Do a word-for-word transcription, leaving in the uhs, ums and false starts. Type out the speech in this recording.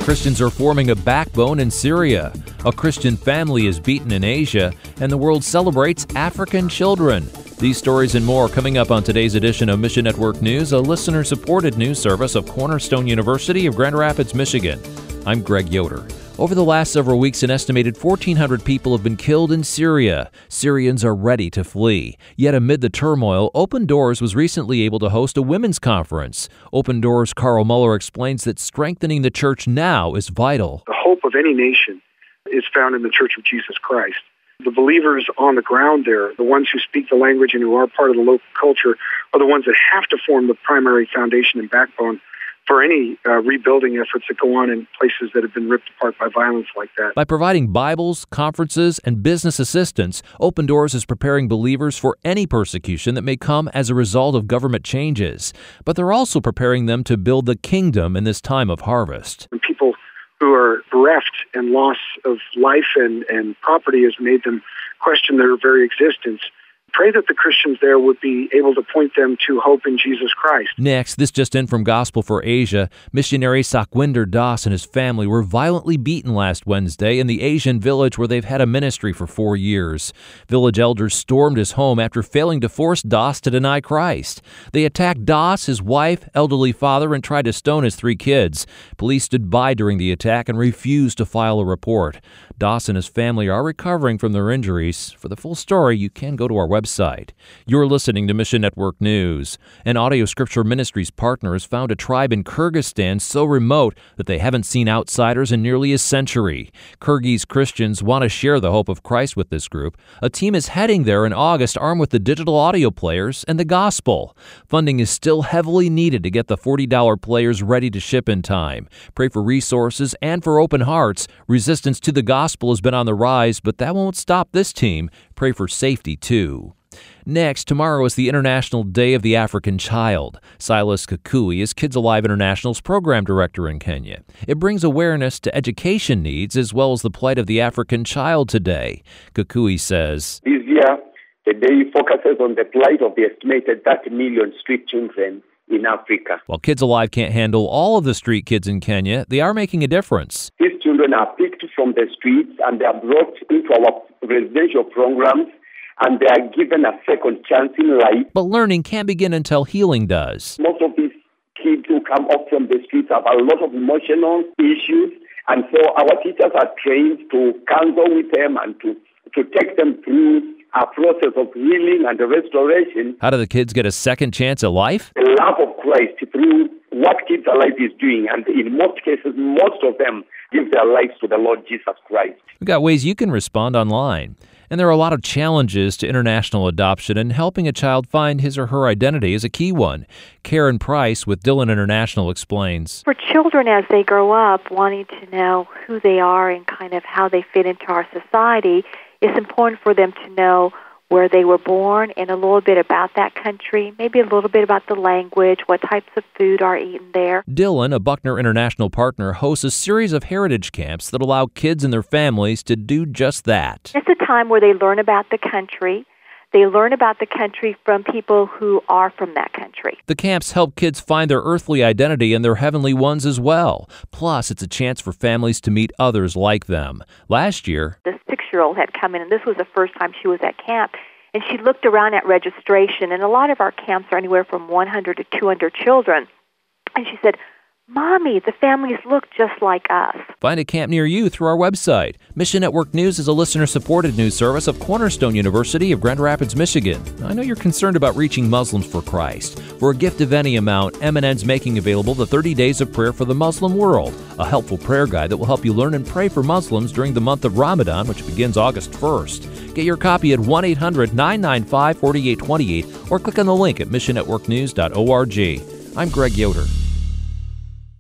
Christians are forming a backbone in Syria. A Christian family is beaten in Asia, and the world celebrates African children. These stories and more coming up on today's edition of Mission Network News, a listener-supported news service of Cornerstone University of Grand Rapids, Michigan. I'm Greg Yoder. Over the last several weeks, an estimated fourteen hundred people have been killed in Syria. Syrians are ready to flee. Yet amid the turmoil, Open Doors was recently able to host a women's conference. Open Doors' Carl Muller explains that strengthening the church now is vital. The hope of any nation is found in the Church of Jesus Christ. The believers on the ground there, the ones who speak the language and who are part of the local culture, are the ones that have to form the primary foundation and backbone for any uh, rebuilding efforts that go on in places that have been ripped apart by violence like that. By providing Bibles, conferences, and business assistance, Open Doors is preparing believers for any persecution that may come as a result of government changes. But they're also preparing them to build the kingdom in this time of harvest. And people who are bereft and loss of life and, and property has made them question their very existence. Pray that the Christians there would be able to point them to hope in Jesus Christ. Next, this just in from Gospel for Asia. Missionary Sakwinder Das and his family were violently beaten last Wednesday in the Asian village where they've had a ministry for four years. Village elders stormed his home after failing to force Das to deny Christ. They attacked Das, his wife, elderly father, and tried to stone his three kids. Police stood by during the attack and refused to file a report. Das and his family are recovering from their injuries. For the full story, you can go to our website. Website. You're listening to Mission Network News. An Audio Scripture Ministries partner has found a tribe in Kyrgyzstan so remote that they haven't seen outsiders in nearly a century. Kyrgyz Christians want to share the hope of Christ with this group. A team is heading there in August armed with the digital audio players and the gospel. Funding is still heavily needed to get the forty dollars players ready to ship in time. Pray for resources and for open hearts. Resistance to the gospel has been on the rise, but that won't stop this team. Pray for safety, too. Next, tomorrow is the International Day of the African Child. Silas Kakui is Kids Alive International's program director in Kenya. It brings awareness to education needs as well as the plight of the African child today. Kakui says, This year, the day focuses on the plight of the estimated thirty million street children in Africa. While Kids Alive can't handle all of the street kids in Kenya, they are making a difference. These children are picked from the streets and they are brought into our residential programs, and they are given a second chance in life. But learning can't begin until healing does. Most of these kids who come up from the streets have a lot of emotional issues, and so our teachers are trained to counsel with them and to, to take them through a process of healing and restoration. How do the kids get a second chance at life? The love of Christ through what Kids Alive is doing, and in most cases, most of them give their lives to the Lord Jesus Christ. We've got ways you can respond online. And there are a lot of challenges to international adoption, and helping a child find his or her identity is a key one. Karen Price with Dylan International explains. For children as they grow up, wanting to know who they are and kind of how they fit into our society, it's important for them to know where they were born and a little bit about that country, maybe a little bit about the language, what types of food are eaten there. Dylan, a Buckner International partner, hosts a series of heritage camps that allow kids and their families to do just that. It's a time where they learn about the country. They learn about the country from people who are from that country. The camps help kids find their earthly identity and their heavenly ones as well. Plus, it's a chance for families to meet others like them. Last year, this six-year-old had come in, and this was the first time she was at camp, and she looked around at registration, and a lot of our camps are anywhere from one hundred to two hundred children, and she said, Mommy, the families look just like us. Find a camp near you through our website. Mission Network News is a listener-supported news service of Cornerstone University of Grand Rapids, Michigan. I know you're concerned about reaching Muslims for Christ. For a gift of any amount, M and N's making available the thirty days of Prayer for the Muslim World, a helpful prayer guide that will help you learn and pray for Muslims during the month of Ramadan, which begins August first. Get your copy at one eight hundred nine nine five four eight two eight or click on the link at mission network news dot org. I'm Greg Yoder.